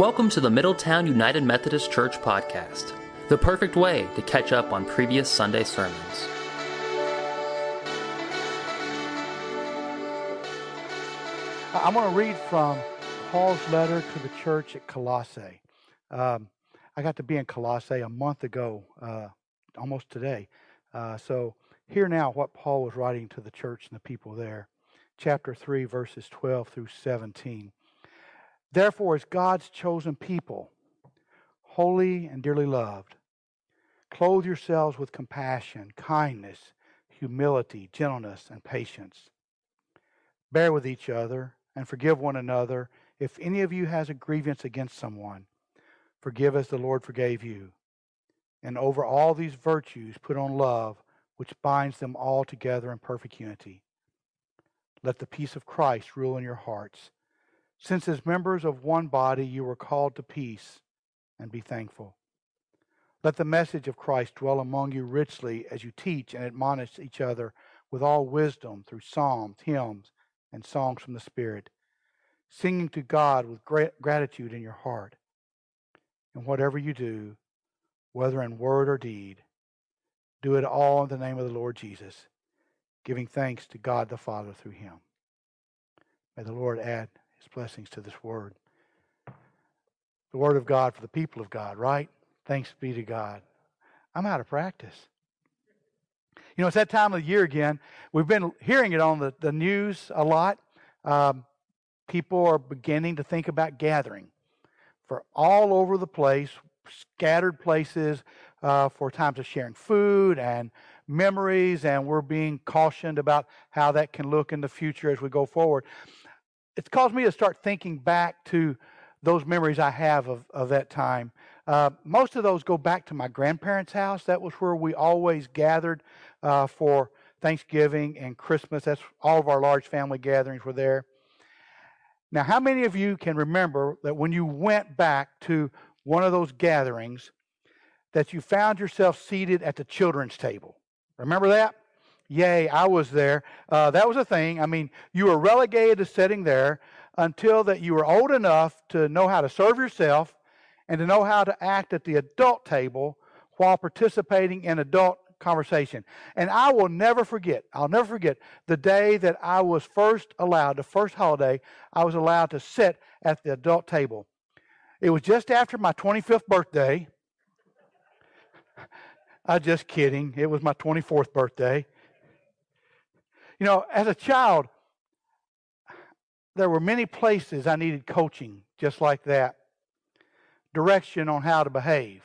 Welcome to the Middletown United Methodist Church podcast, the perfect way to catch up on previous Sunday sermons. I'm going to read from Paul's letter to the church at Colossae. I got to be in Colossae a month ago, almost today. So hear now what Paul was writing to the church and the people there. Chapter 3, verses 12 through 17. Therefore, as God's chosen people, holy and dearly loved, clothe yourselves with compassion, kindness, humility, gentleness, and patience. Bear with each other and forgive one another. If any of you has a grievance against someone, forgive as the Lord forgave you. And over all these virtues put on love, which binds them all together in perfect unity. Let the peace of Christ rule in your hearts. Since as members of one body you were called to peace, and be thankful. Let the message of Christ dwell among you richly as you teach and admonish each other with all wisdom through psalms, hymns, and songs from the Spirit, singing to God with gratitude in your heart. And whatever you do, whether in word or deed, do it all in the name of the Lord Jesus, giving thanks to God the Father through him. May the Lord add his blessings to this word. The word of God for the people of God, right? Thanks be to God. I'm out of practice. You know, it's that time of the year again. We've been hearing it on the news a lot. People are beginning to think about gathering for all over the place, scattered places for times of sharing food and memories, and we're being cautioned about how that can look in the future as we go forward. It's caused me to start thinking back to those memories I have of that time. Most of those go back to my grandparents' house. That was where we always gathered for Thanksgiving and Christmas. That's all of our large family gatherings were there. Now, how many of you can remember that when you went back to one of those gatherings that you found yourself seated at the children's table? Remember that? Yay, I was there. That was a thing. I mean, you were relegated to sitting there until that you were old enough to know how to serve yourself and to know how to act at the adult table while participating in adult conversation. And I'll never forget the day that I was first allowed, the first holiday, I was allowed to sit at the adult table. It was just after my 25th birthday. I'm just kidding. It was my 24th birthday. You know, as a child, there were many places I needed coaching just like that. Direction on how to behave.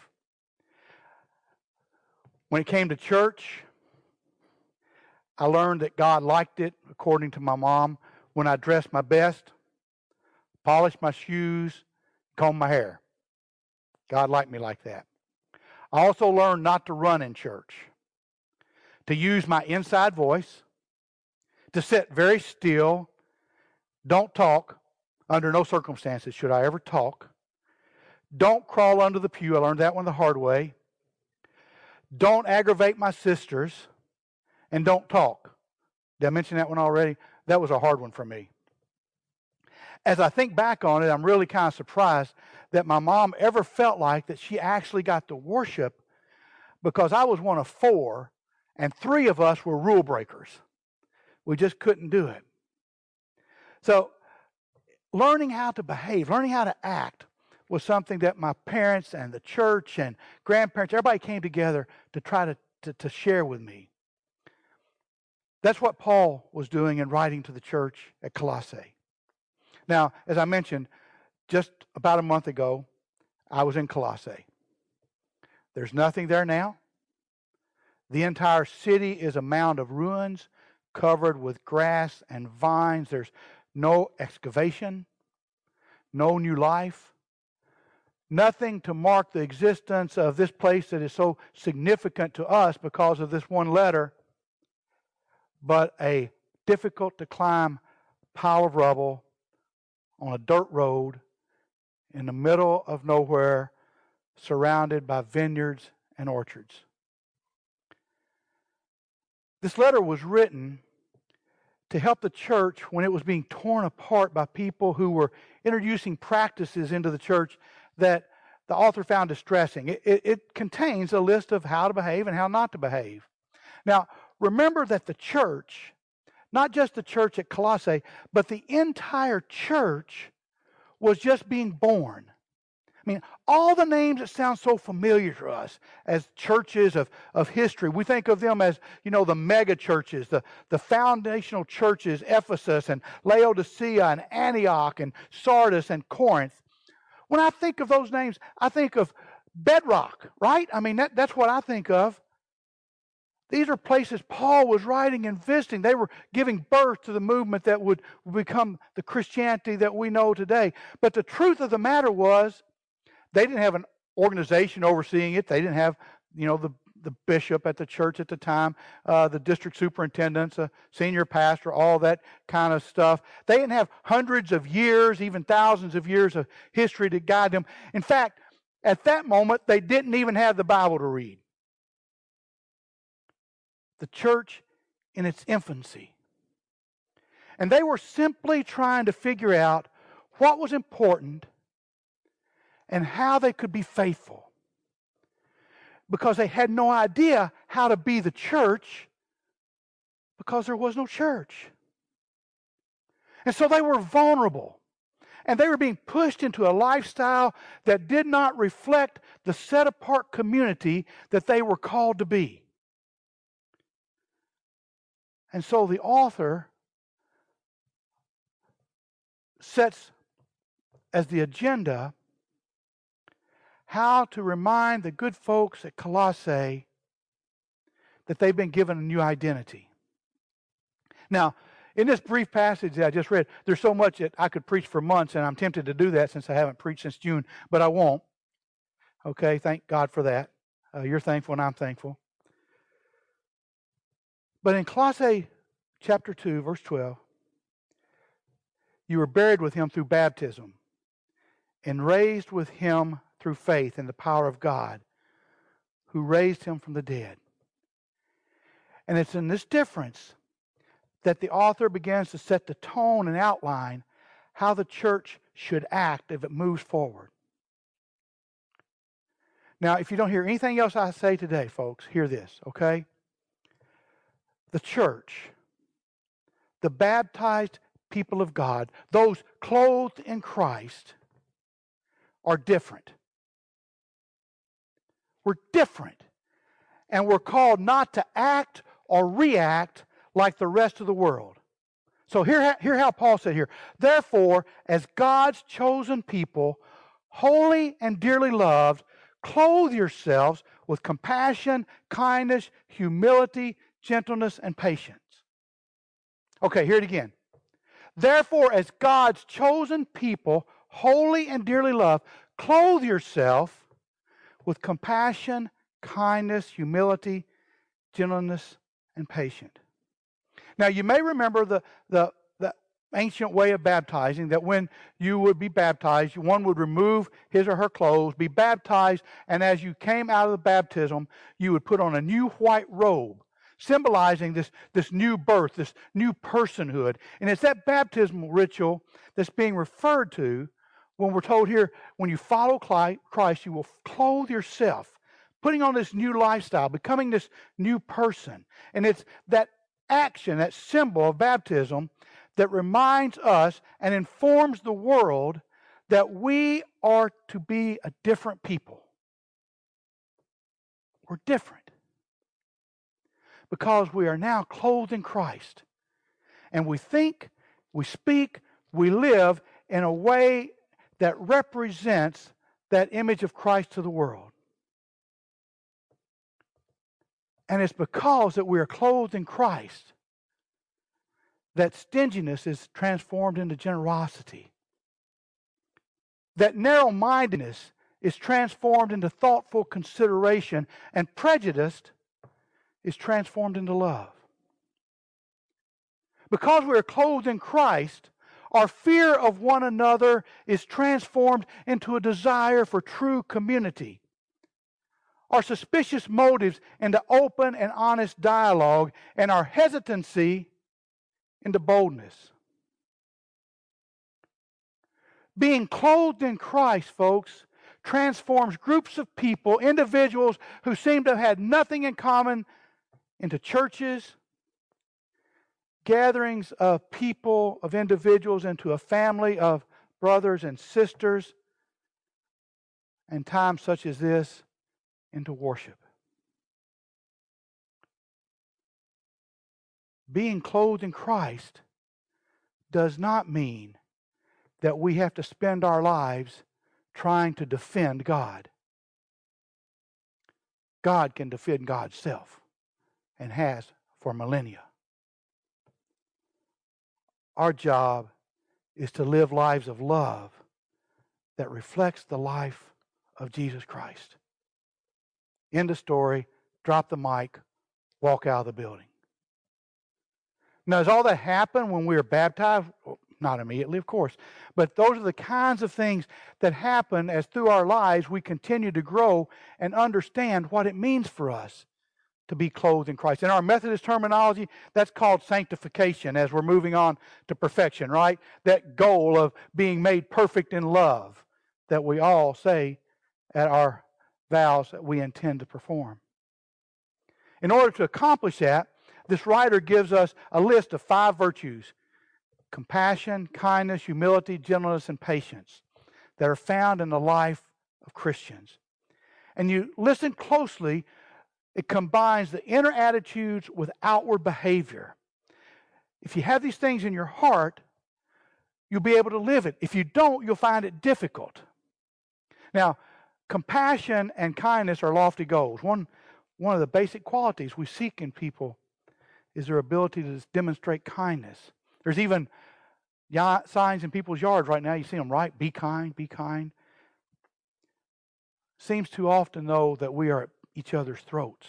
When it came to church, I learned that God liked it, according to my mom, when I dressed my best, polished my shoes, combed my hair. God liked me like that. I also learned not to run in church, to use my inside voice, to sit very still, don't talk, under no circumstances should I ever talk. Don't crawl under the pew, I learned that one the hard way. Don't aggravate my sisters, and don't talk. Did I mention that one already? That was a hard one for me. As I think back on it, I'm really kind of surprised that my mom ever felt like that she actually got to worship, because I was one of four, and three of us were rule breakers. We just couldn't do it. So, learning how to behave, learning how to act was something that my parents and the church and grandparents, everybody came together to try to share with me. That's what Paul was doing in writing to the church at Colossae. Now, as I mentioned, just about a month ago, I was in Colossae. There's nothing there now. The entire city is a mound of ruins covered with grass and vines. There's no excavation, no new life, nothing to mark the existence of this place that is so significant to us because of this one letter, but a difficult to climb pile of rubble on a dirt road in the middle of nowhere, surrounded by vineyards and orchards. This letter was written to help the church when it was being torn apart by people who were introducing practices into the church that the author found distressing. It contains a list of how to behave and how not to behave. Now, remember that the church, not just the church at Colossae, but the entire church was just being born. I mean, all the names that sound so familiar to us as churches of history, we think of them as, the mega churches, the foundational churches, Ephesus and Laodicea and Antioch and Sardis and Corinth. When I think of those names, I think of bedrock, right? I mean, that's what I think of. These are places Paul was writing and visiting. They were giving birth to the movement that would become the Christianity that we know today. But the truth of the matter was, they didn't have an organization overseeing it. They didn't have, the bishop at the church at the time, the district superintendents, a senior pastor, all that kind of stuff. They didn't have hundreds of years, even thousands of years of history to guide them. In fact, at that moment, they didn't even have the Bible to read. The church in its infancy. And they were simply trying to figure out what was important and how they could be faithful. Because they had no idea how to be the church because there was no church. And so they were vulnerable. And they were being pushed into a lifestyle that did not reflect the set-apart community that they were called to be. And so the author sets as the agenda how to remind the good folks at Colossae that they've been given a new identity. Now, in this brief passage that I just read, there's so much that I could preach for months, and I'm tempted to do that since I haven't preached since June, but I won't. Okay, thank God for that. You're thankful and I'm thankful. But in Colossae chapter 2, verse 12, you were buried with him through baptism and raised with him through faith in the power of God who raised him from the dead. And it's in this difference that the author begins to set the tone and outline how the church should act if it moves forward. Now, if you don't hear anything else I say today, folks, hear this, okay? The church, the baptized people of God, those clothed in Christ, are different. We're different. And we're called not to act or react like the rest of the world. So hear how Paul said here. Therefore, as God's chosen people, holy and dearly loved, clothe yourselves with compassion, kindness, humility, gentleness, and patience. Okay, hear it again. Therefore, as God's chosen people, holy and dearly loved, clothe yourself with compassion, kindness, humility, gentleness, and patience. Now, you may remember the ancient way of baptizing, that when you would be baptized, one would remove his or her clothes, be baptized, and as you came out of the baptism, you would put on a new white robe, symbolizing this new birth, this new personhood. And it's that baptismal ritual that's being referred to when we're told here, when you follow Christ, you will clothe yourself, putting on this new lifestyle, becoming this new person. And it's that action, that symbol of baptism, that reminds us and informs the world that we are to be a different people. We're different because we are now clothed in Christ. And we think, we speak, we live in a way that represents that image of Christ to the world. And it's because that we are clothed in Christ that stinginess is transformed into generosity. That narrow-mindedness is transformed into thoughtful consideration, and prejudice is transformed into love. Because we are clothed in Christ, our fear of one another is transformed into a desire for true community. Our suspicious motives into open and honest dialogue, and our hesitancy into boldness. Being clothed in Christ, folks, transforms groups of people, individuals who seem to have had nothing in common, into churches, gatherings of people, of individuals, into a family of brothers and sisters, and times such as this, into worship. Being clothed in Christ does not mean that we have to spend our lives trying to defend God. God can defend God's self, and has for millennia. Our job is to live lives of love that reflects the life of Jesus Christ. End of story. Drop the mic. Walk out of the building. Now, does all that happen when we are baptized? Well, not immediately, of course. But those are the kinds of things that happen as through our lives we continue to grow and understand what it means for us to be clothed in Christ. In our Methodist terminology, that's called sanctification as we're moving on to perfection, right? That goal of being made perfect in love that we all say at our vows that we intend to perform. In order to accomplish that, this writer gives us a list of 5 virtues: compassion, kindness, humility, gentleness, and patience that are found in the life of Christians. And you listen closely, it combines the inner attitudes with outward behavior. If you have these things in your heart, you'll be able to live it. If you don't, you'll find it difficult. Now, compassion and kindness are lofty goals. One of the basic qualities we seek in people is their ability to demonstrate kindness. There's even signs in people's yards right now. You see them, right? Be kind, be kind. Seems too often, though, that we are at each other's throats,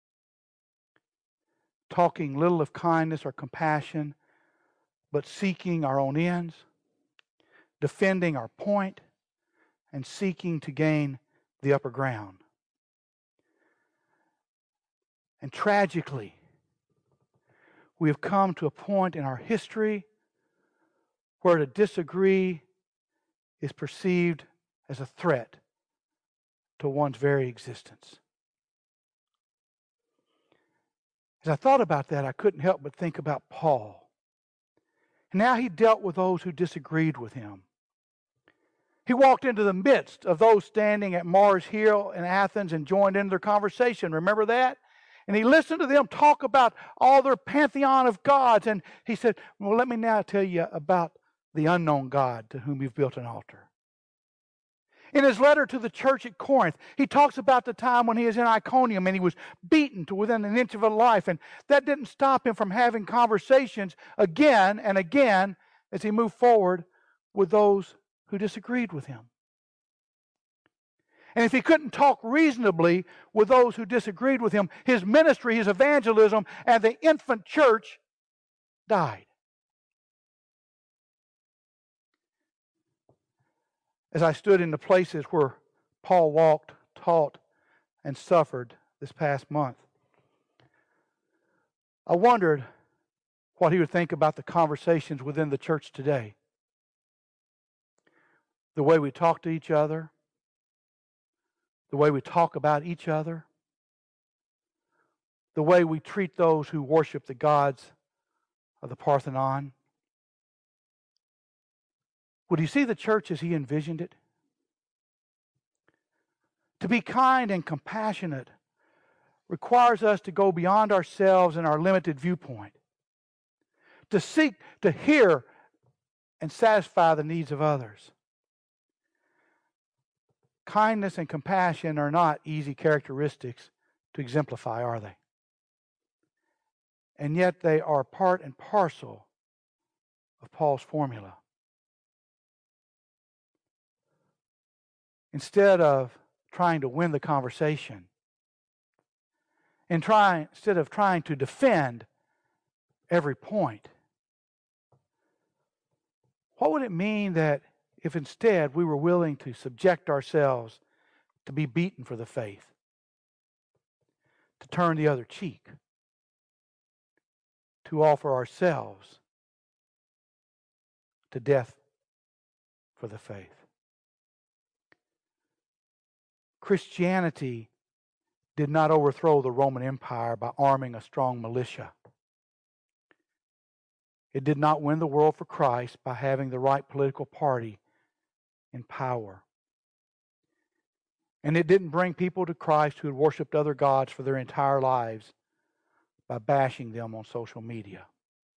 talking little of kindness or compassion, but seeking our own ends, defending our point, and seeking to gain the upper ground. And tragically, we have come to a point in our history where to disagree is perceived as a threat to one's very existence. As I thought about that, I couldn't help but think about Paul. And now he dealt with those who disagreed with him. He walked into the midst of those standing at Mars Hill in Athens and joined in their conversation. Remember that? And he listened to them talk about all their pantheon of gods. And he said, well, let me now tell you about the unknown God to whom you've built an altar. In his letter to the church at Corinth, he talks about the time when he was in Iconium and he was beaten to within an inch of a life. And that didn't stop him from having conversations again and again as he moved forward with those who disagreed with him. And if he couldn't talk reasonably with those who disagreed with him, his ministry, his evangelism, and the infant church died. As I stood in the places where Paul walked, taught, and suffered this past month, I wondered what he would think about the conversations within the church today. The way we talk to each other, the way we talk about each other, the way we treat those who worship the gods of the Parthenon. Would he see the church as he envisioned it? To be kind and compassionate requires us to go beyond ourselves and our limited viewpoint, to seek to hear and satisfy the needs of others. Kindness and compassion are not easy characteristics to exemplify, are they? And yet they are part and parcel of Paul's formula. Instead of trying to win the conversation, instead of trying to defend every point, what would it mean that if instead we were willing to subject ourselves to be beaten for the faith, to turn the other cheek, to offer ourselves to death for the faith. Christianity did not overthrow the Roman Empire by arming a strong militia. It did not win the world for Christ by having the right political party in power. And it didn't bring people to Christ who had worshipped other gods for their entire lives by bashing them on social media.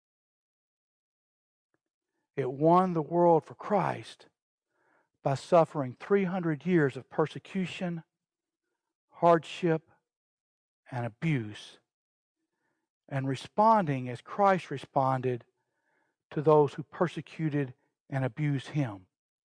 It won the world for Christ by suffering 300 years of persecution, hardship, and abuse, and responding as Christ responded to those who persecuted and abused him.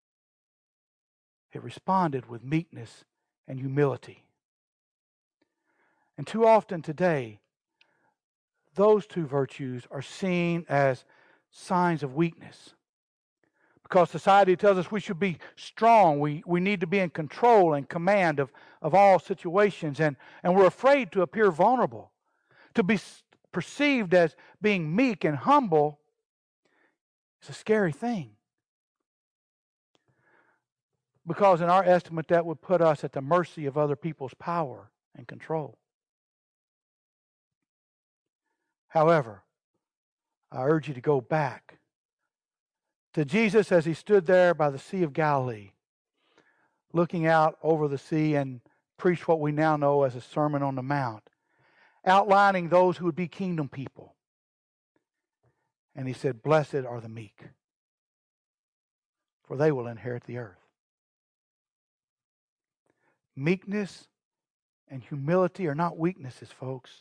It responded with meekness and humility. And too often today, those two virtues are seen as signs of weakness. Because society tells us we should be strong, we need to be in control and command of all situations, and we're afraid to appear vulnerable. To be perceived as being meek and humble is a scary thing. Because in our estimate, that would put us at the mercy of other people's power and control. However, I urge you to go back to Jesus as he stood there by the Sea of Galilee, looking out over the sea and preached what we now know as a Sermon on the Mount, outlining those who would be kingdom people. And he said, "Blessed are the meek, for they will inherit the earth." Meekness and humility are not weaknesses, folks,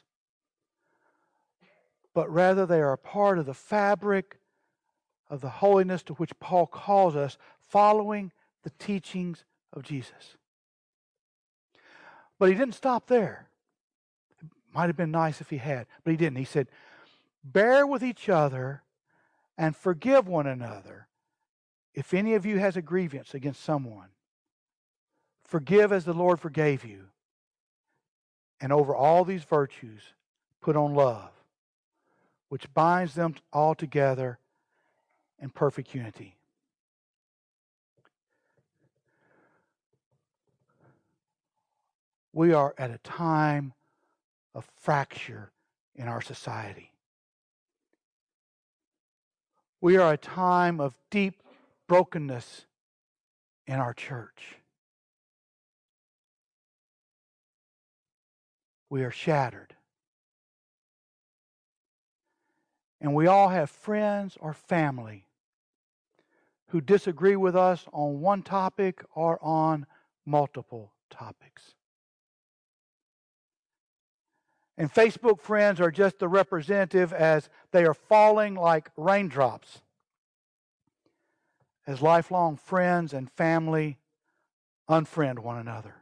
but rather they are a part of the fabric of the holiness to which Paul calls us, following the teachings of Jesus. But he didn't stop there. It might have been nice if he had, but he didn't. He said, "Bear with each other and forgive one another. If any of you has a grievance against someone, forgive as the Lord forgave you. And over all these virtues, put on love, which binds them all together in perfect unity." We are at a time of fracture in our society. We are at a time of deep brokenness in our church. We are shattered. And we all have friends or family who disagree with us on one topic or on multiple topics. And Facebook friends are just the representative as they are falling like raindrops, as lifelong friends and family unfriend one another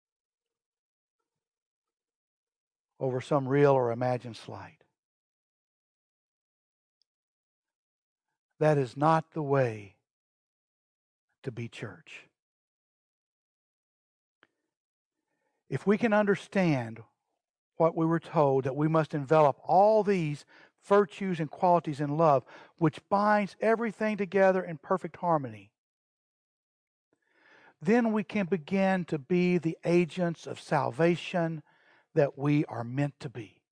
over some real or imagined slight. That is not the way to be church. If we can understand what we were told, that we must envelop all these virtues and qualities in love, which binds everything together in perfect harmony, then we can begin to be the agents of salvation that we are meant to be.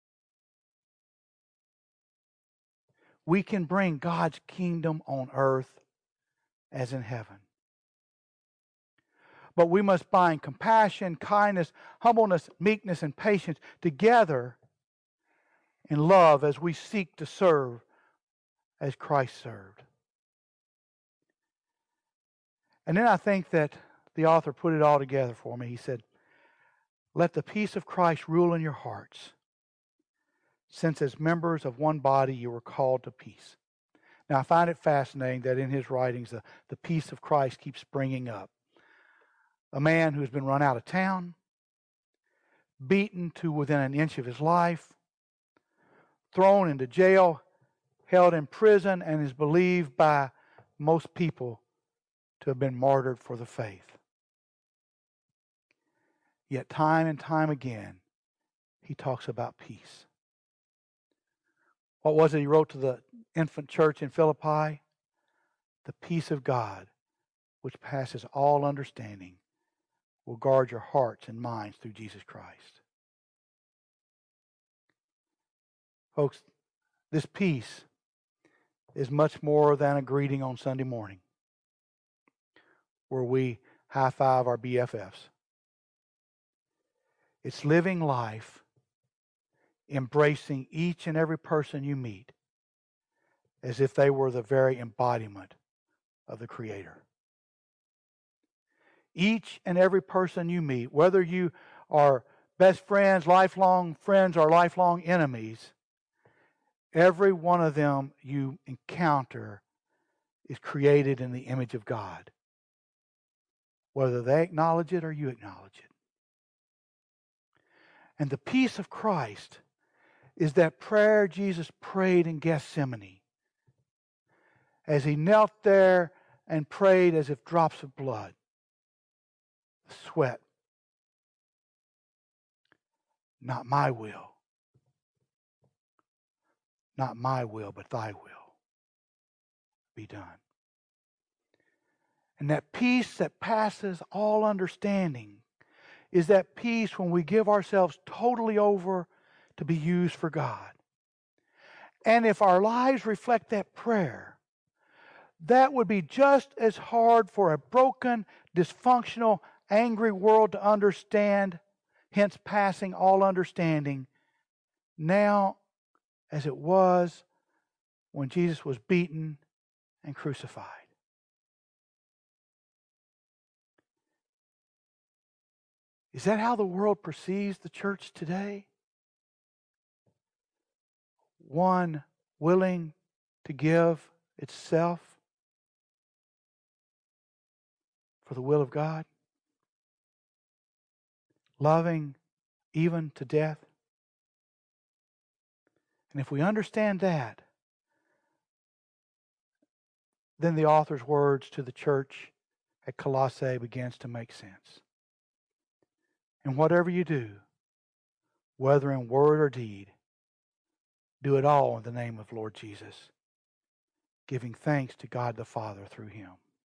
We can bring God's kingdom on earth as in heaven. But we must bind compassion, kindness, humbleness, meekness, and patience together in love as we seek to serve as Christ served. And then I think that the author put it all together for me. He said, "Let the peace of Christ rule in your hearts, since as members of one body you were called to peace." Now I find it fascinating that in his writings the peace of Christ keeps springing up. A man who's been run out of town, beaten to within an inch of his life, thrown into jail, held in prison, and is believed by most people to have been martyred for the faith. Yet time and time again, he talks about peace. What was it he wrote to the infant church in Philippi? the peace of God, which passes all understanding, will guard your hearts and minds through Jesus Christ. Folks, this peace is much more than a greeting on Sunday morning where we high-five our BFFs. It's living life, embracing each and every person you meet as if they were the very embodiment of the Creator. Each and every person you meet, whether you are best friends, lifelong friends, or lifelong enemies, every one of them you encounter is created in the image of God, whether they acknowledge it or you acknowledge it. And the peace of Christ is that prayer Jesus prayed in Gethsemane as he knelt there and prayed as if drops of blood, sweat. Not my will. Not my will, but thy will be done. And that peace that passes all understanding is that peace when we give ourselves totally over to be used for God. And if our lives reflect that prayer, that would be just as hard for a broken, dysfunctional, angry world to understand, hence passing all understanding, now as it was when Jesus was beaten and crucified. Is that how the world perceives the church today? One willing to give itself for the will of God? Loving even to death? And if we understand that, then the author's words to the church at Colossae begins to make sense. And whatever you do, whether in word or deed, do it all in the name of Lord Jesus, giving thanks to God the Father through him.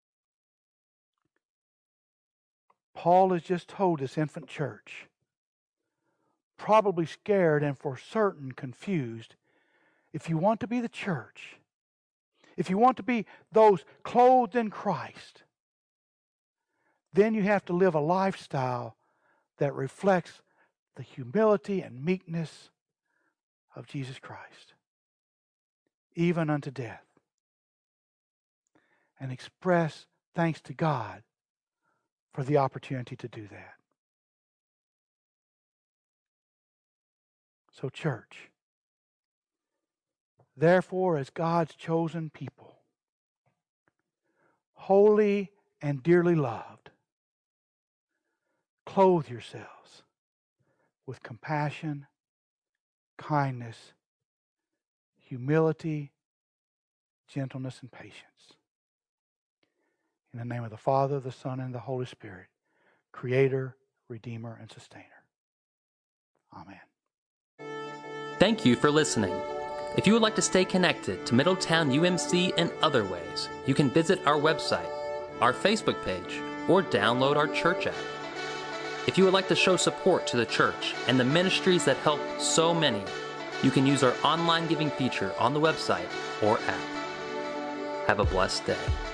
Paul has just told this infant church, probably scared and for certain confused, if you want to be the church, if you want to be those clothed in Christ, then you have to live a lifestyle that reflects the humility and meekness of Jesus Christ, even unto death, and express thanks to God for the opportunity to do that. So, church, therefore, as God's chosen people, holy and dearly loved, clothe yourselves with compassion, kindness, humility, gentleness, and patience. In the name of the Father, the Son, and the Holy Spirit, Creator, Redeemer, and Sustainer. Amen. Thank you for listening. If you would like to stay connected to Middletown UMC in other ways, you can visit our website, our Facebook page, or download our church app. If you would like to show support to the church and the ministries that help so many, you can use our online giving feature on the website or app. Have a blessed day.